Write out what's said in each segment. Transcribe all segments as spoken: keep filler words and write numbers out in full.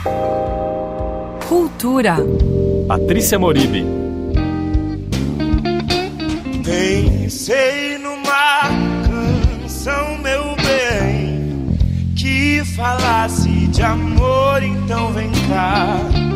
Cultura. Patrícia Moribe. Pensei numa canção, meu bem, que falasse de amor, então vem cá.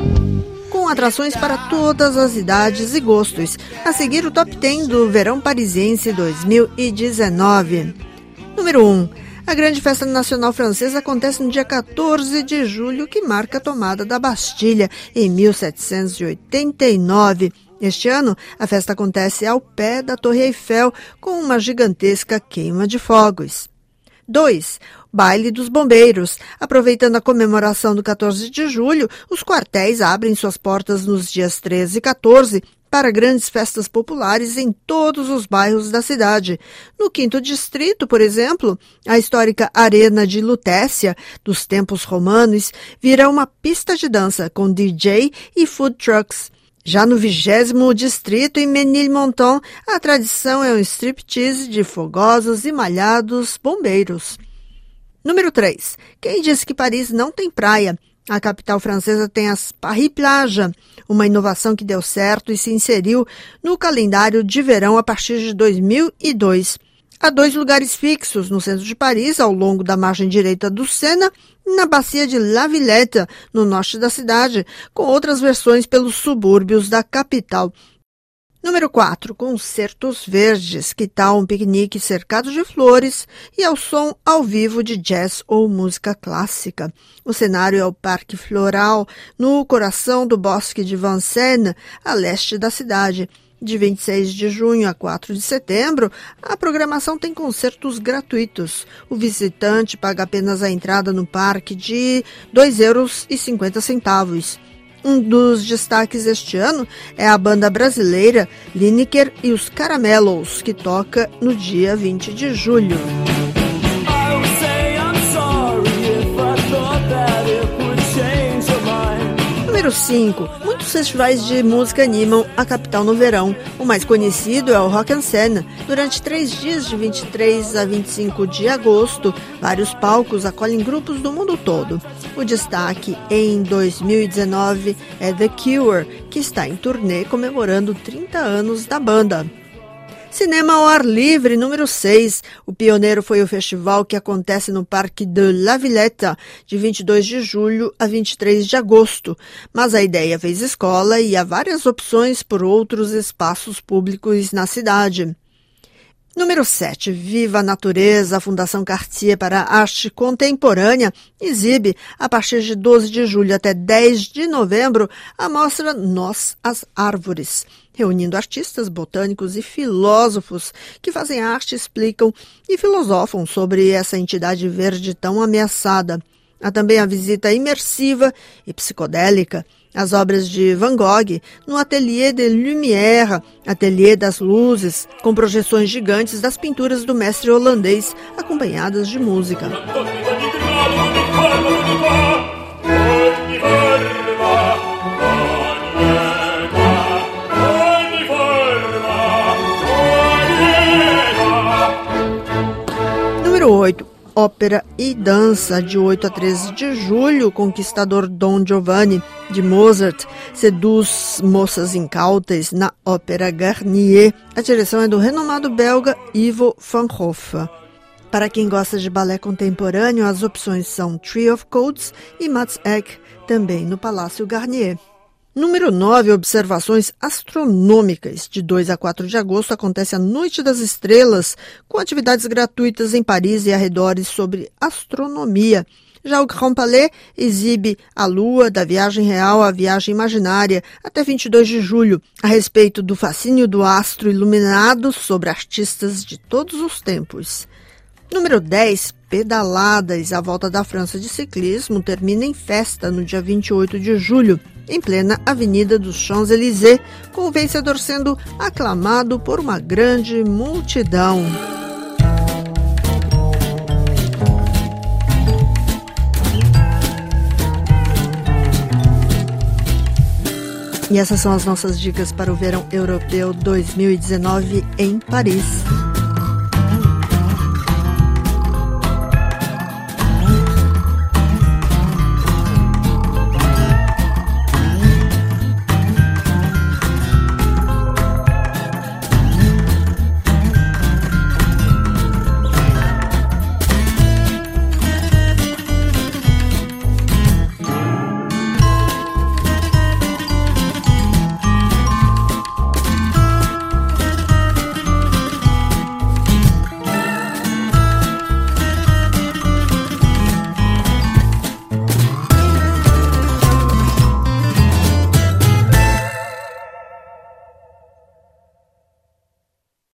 Com atrações para todas as idades e gostos. A seguir, o Top dez do Verão Parisiense dois mil e dezenove. Número um. A Grande Festa Nacional Francesa acontece no dia quatorze de julho, que marca a tomada da Bastilha, em mil setecentos e oitenta e nove. Este ano, a festa acontece ao pé da Torre Eiffel, com uma gigantesca queima de fogos. dois. Baile dos Bombeiros. Aproveitando a comemoração do quatorze de julho, os quartéis abrem suas portas nos dias treze e quatorze para grandes festas populares em todos os bairros da cidade. No quinto distrito, por exemplo, a histórica Arena de Lutécia, dos tempos romanos, vira uma pista de dança com D J e food trucks. Já no vigésimo distrito, em Ménilmontant, a tradição é um striptease de fogosos e malhados bombeiros. Número três. Quem disse que Paris não tem praia? A capital francesa tem as Paris Plage, uma inovação que deu certo e se inseriu no calendário de verão a partir de dois mil e dois. Há dois lugares fixos no centro de Paris, ao longo da margem direita do Sena, e na bacia de La Villette, no norte da cidade, com outras versões pelos subúrbios da capital. Número quatro. Concertos Verdes. Que tal um piquenique cercado de flores e ao som ao vivo de jazz ou música clássica? O cenário é o Parque Floral, no coração do Bosque de Vincennes, a leste da cidade. De vinte e seis de junho a quatro de setembro, a programação tem concertos gratuitos. O visitante paga apenas a entrada no parque de dois euros e cinquenta centavos. Um dos destaques este ano é a banda brasileira Lineker e os Caramelos, que toca no dia vinte de julho. Número cinco. Muitos festivais de música animam a capital no verão. O mais conhecido é o Rock en Seine. Durante três dias, de vinte e três a vinte e cinco de agosto, vários palcos acolhem grupos do mundo todo. O destaque em dois mil e dezenove é The Cure, que está em turnê comemorando trinta anos da banda. Cinema ao ar livre, número seis. O pioneiro foi o festival que acontece no Parque de La Villette, de vinte e dois de julho a vinte e três de agosto. Mas a ideia fez escola e há várias opções por outros espaços públicos na cidade. Número sete. Viva a Natureza. A Fundação Cartier para a Arte Contemporânea exibe, a partir de doze de julho até dez de novembro, a mostra Nós, as Árvores, reunindo artistas, botânicos e filósofos que fazem arte, explicam e filosofam sobre essa entidade verde tão ameaçada. Há também a visita imersiva e psicodélica às obras de Van Gogh no Atelier de Lumière, Atelier das Luzes, com projeções gigantes das pinturas do mestre holandês, acompanhadas de música. Número oito. Ópera e dança, de oito a treze de julho, o conquistador Don Giovanni, de Mozart, seduz moças incautas na Ópera Garnier. A direção é do renomado belga Ivo van Hove. Para quem gosta de balé contemporâneo, as opções são Tree of Codes e Mats Ek, também no Palácio Garnier. Número nove. Observações astronômicas. De dois a quatro de agosto acontece a Noite das Estrelas, com atividades gratuitas em Paris e arredores sobre astronomia. Já o Grand Palais exibe a Lua, da viagem real à viagem imaginária, até vinte e dois de julho, a respeito do fascínio do astro iluminado sobre artistas de todos os tempos. Número dez. Pedaladas. A Volta da França de Ciclismo termina em festa no dia vinte e oito de julho, em plena Avenida dos Champs-Élysées, com o vencedor sendo aclamado por uma grande multidão. E essas são as nossas dicas para o verão europeu dois mil e dezenove em Paris.